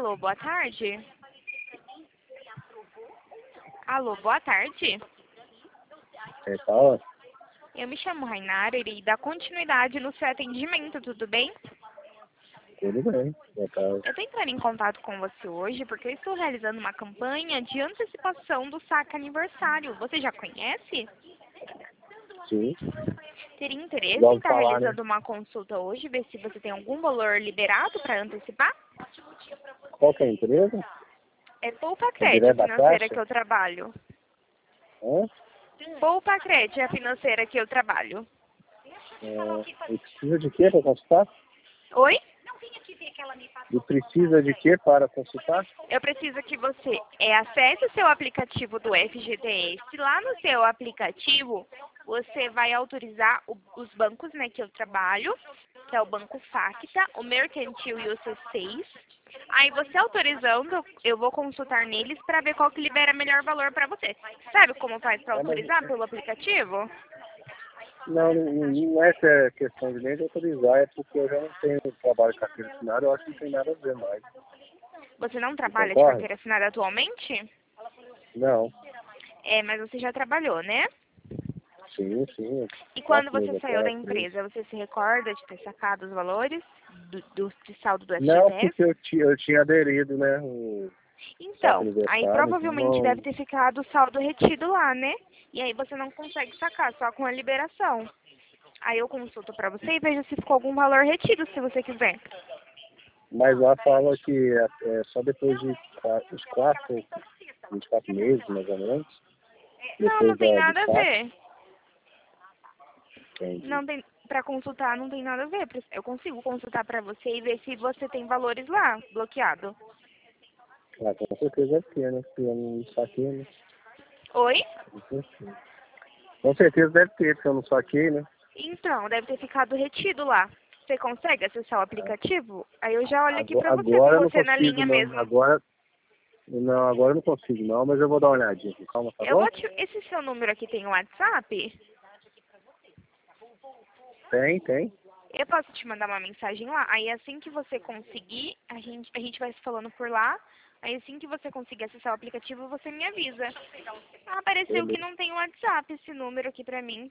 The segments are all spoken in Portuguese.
Alô, boa tarde. Alô, boa tarde. Fala. Eu me chamo Rainara e irei dar continuidade no seu atendimento, tudo bem? Tudo bem. Boa tarde. Eu estou entrando em contato com você hoje porque eu estou realizando uma campanha de antecipação do saque aniversário. Você já conhece? Sim. Teria interesse Já em ouvi estar falar, realizando uma consulta hoje, ver se você tem algum valor liberado para antecipar? Qual que é a empresa? É Poupa É Crédito, a direto da financeira Caixa? que eu trabalho. Hã? Poupa Crédito é a financeira que eu trabalho. E precisa de quê para consultar? Oi? E precisa de quê para consultar? Eu preciso que você acesse o seu aplicativo do FGTS. Lá no seu aplicativo, você vai autorizar os bancos, né, que eu trabalho, que é o Banco Facta, o Mercantil e o C6. Aí você autorizando, eu vou consultar neles para ver qual que libera melhor valor para você. Sabe como faz para autorizar pelo aplicativo? Não é que é questão de nem de autorizar, é porque eu já não tenho trabalho de carteira assinada, eu acho que não tem nada a ver mais. Você não Você trabalha de concorda? carteira assinada atualmente? Não. É, mas você já trabalhou, né? Sim. E quando 4 você meses saiu da atrás, 3. empresa, você se recorda de ter sacado os valores de saldo do Não, FGTS? porque eu tinha aderido, né, o saque Então, aí aniversário, então provavelmente deve não. ter ficado o saldo retido lá, né? E aí você não consegue sacar, só com a liberação. Aí eu consulto pra você e vejo se ficou algum valor retido, se você quiser. Mas lá fala que é só depois de uns 24 meses, mais ou menos. Não, Depois não tem do nada a saque. ver. Entendi. Não tem, pra consultar não tem nada a ver. Eu consigo consultar pra você e ver se você tem valores lá, bloqueado. Ah, com certeza deve ter, né? Porque eu não saquei, né? Oi? Com certeza deve ter, porque eu não saquei, né? Então, deve ter ficado retido lá. Você consegue acessar o aplicativo? Aí eu já olho aqui pra você, com Agora eu não você na consigo, linha não. mesmo. Agora eu não consigo, não, mas eu vou dar uma olhadinha aqui. Calma, tá Eu bom? vou te... Esse seu número aqui tem o WhatsApp? Tem. Eu posso te mandar uma mensagem lá. Aí assim que você conseguir, a gente vai se falando por lá. Aí assim que você conseguir acessar o aplicativo, você me avisa. Ah, apareceu que Beleza. não tem o WhatsApp esse número aqui pra mim.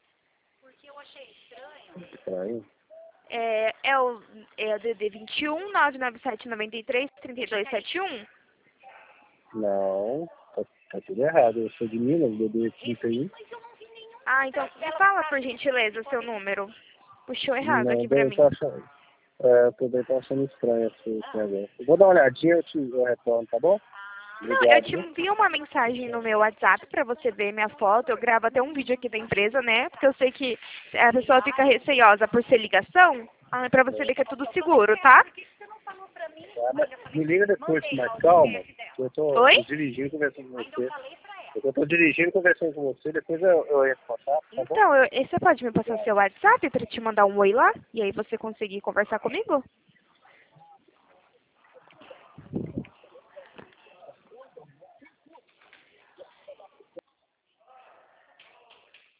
Estranho. É o DD 21 997 93 3271. Não, tá tudo errado. Eu sou de Minas, bebê 31. Ah, então me fala por gentileza o seu número. Puxou errado Não, aqui pra eu mim. tô achando. Eu tô achando estranho esse negócio. Eu vou dar uma olhadinha, eu retorno, tá bom? Não, eu Obrigado, te viu? envio uma mensagem no meu WhatsApp pra você ver minha foto. Eu gravo até um vídeo aqui da empresa, né? Porque eu sei que a pessoa fica receiosa por ser ligação. Ah, pra você ver que é tudo seguro, tá? Tá, mas me liga depois com mais calma, que eu tô Oi? dirigindo conversando com você. Eu tô dirigindo conversando com você, depois eu entro em contato, tá bom? Então, você pode me passar seu WhatsApp pra te mandar um oi lá? E aí você conseguir conversar comigo?